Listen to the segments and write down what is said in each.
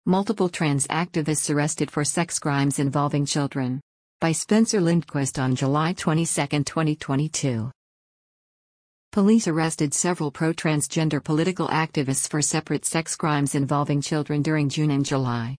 Multiple trans activists arrested for sex crimes involving children. By Spencer Lindquist on July 22, 2022. Police arrested several pro-transgender political activists for separate sex crimes involving children during June and July.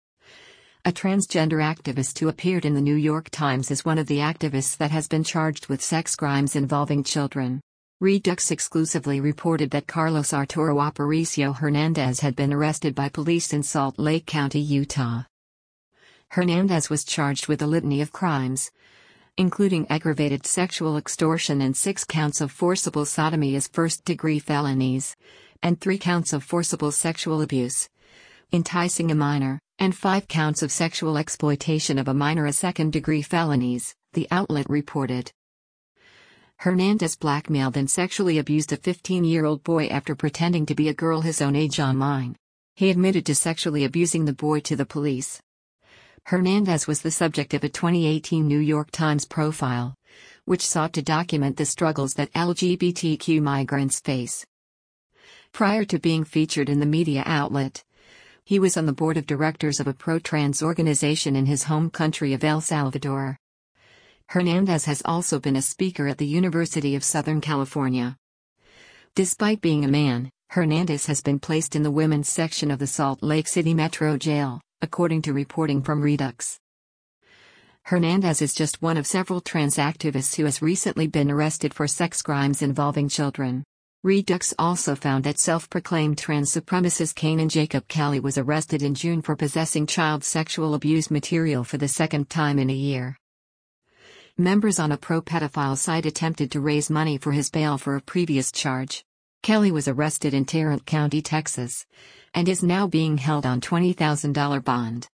A transgender activist who appeared in the New York Times is one of the activists that has been charged with sex crimes involving children. Redux exclusively reported that Carlos Arturo Aparicio Hernandez had been arrested by police in Salt Lake County, Utah. Hernandez was charged with a litany of crimes, including aggravated sexual extortion and 6 counts of forcible sodomy as first-degree felonies, and 3 counts of forcible sexual abuse, enticing a minor, and 5 counts of sexual exploitation of a minor as second-degree felonies, the outlet reported. Hernandez blackmailed and sexually abused a 15-year-old boy after pretending to be a girl his own age online. He admitted to sexually abusing the boy to the police. Hernandez was the subject of a 2018 New York Times profile, which sought to document the struggles that LGBTQ migrants face. Prior to being featured in the media outlet, he was on the board of directors of a pro-trans organization in his home country of El Salvador. Hernandez has also been a speaker at the University of Southern California. Despite being a man, Hernandez has been placed in the women's section of the Salt Lake City Metro Jail, according to reporting from Redux. Hernandez is just one of several trans activists who has recently been arrested for sex crimes involving children. Redux also found that self-proclaimed trans supremacist Kanan Jacob Kelly was arrested in June for possessing child sexual abuse material for the second time in a year. Members on a pro-pedophile site attempted to raise money for his bail for a previous charge. Kelly was arrested in Tarrant County, Texas, and is now being held on $20,000 bond.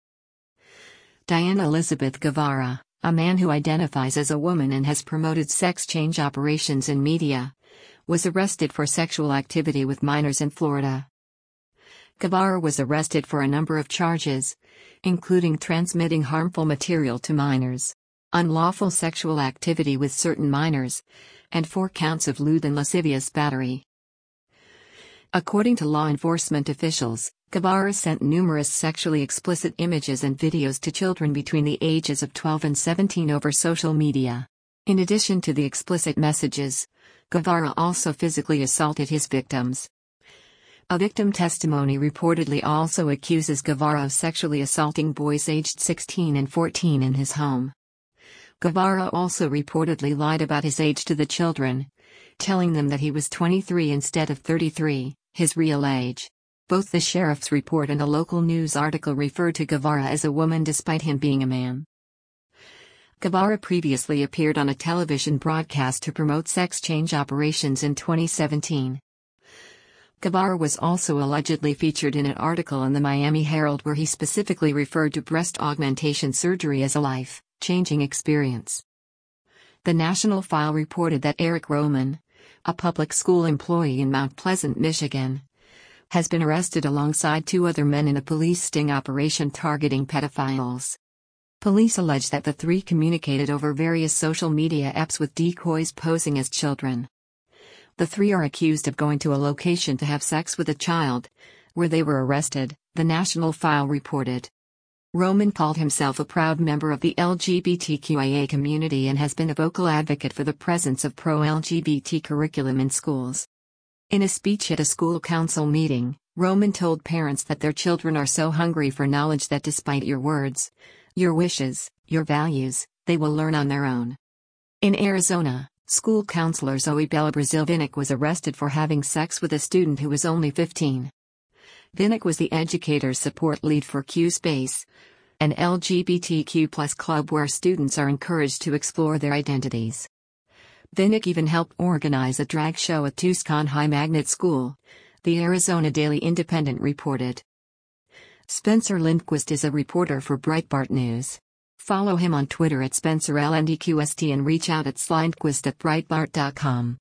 Diana Elizabeth Guevara, a man who identifies as a woman and has promoted sex change operations in media, was arrested for sexual activity with minors in Florida. Guevara was arrested for a number of charges, including transmitting harmful material to minors, unlawful sexual activity with certain minors, and 4 counts of lewd and lascivious battery. According to law enforcement officials, Guevara sent numerous sexually explicit images and videos to children between the ages of 12 and 17 over social media. In addition to the explicit messages, Guevara also physically assaulted his victims. A victim testimony reportedly also accuses Guevara of sexually assaulting boys aged 16 and 14 in his home. Guevara also reportedly lied about his age to the children, telling them that he was 23 instead of 33, his real age. Both the sheriff's report and a local news article referred to Guevara as a woman despite him being a man. Guevara previously appeared on a television broadcast to promote sex change operations in 2017. Guevara was also allegedly featured in an article in the Miami Herald where he specifically referred to breast augmentation surgery as a life-changing experience. The National File reported that Eric Roman, a public school employee in Mount Pleasant, Michigan, has been arrested alongside 2 other men in a police sting operation targeting pedophiles. Police allege that the 3 communicated over various social media apps with decoys posing as children. The 3 are accused of going to a location to have sex with a child, where they were arrested, the National File reported. Roman called himself a proud member of the LGBTQIA community and has been a vocal advocate for the presence of pro-LGBT curriculum in schools. In a speech at a school council meeting, Roman told parents that their children are so hungry for knowledge that despite your words, your wishes, your values, they will learn on their own. In Arizona, school counselor Zoe Bella Brazil Vinnick was arrested for having sex with a student who was only 15. Vinnick was the educator's support lead for Q-Space, an LGBTQ+ club where students are encouraged to explore their identities. Vinnick even helped organize a drag show at Tucson High Magnet School, the Arizona Daily Independent reported. Spencer Lindquist is a reporter for Breitbart News. Follow him on Twitter at SpencerLNDQST and reach out at slindquist@breitbart.com.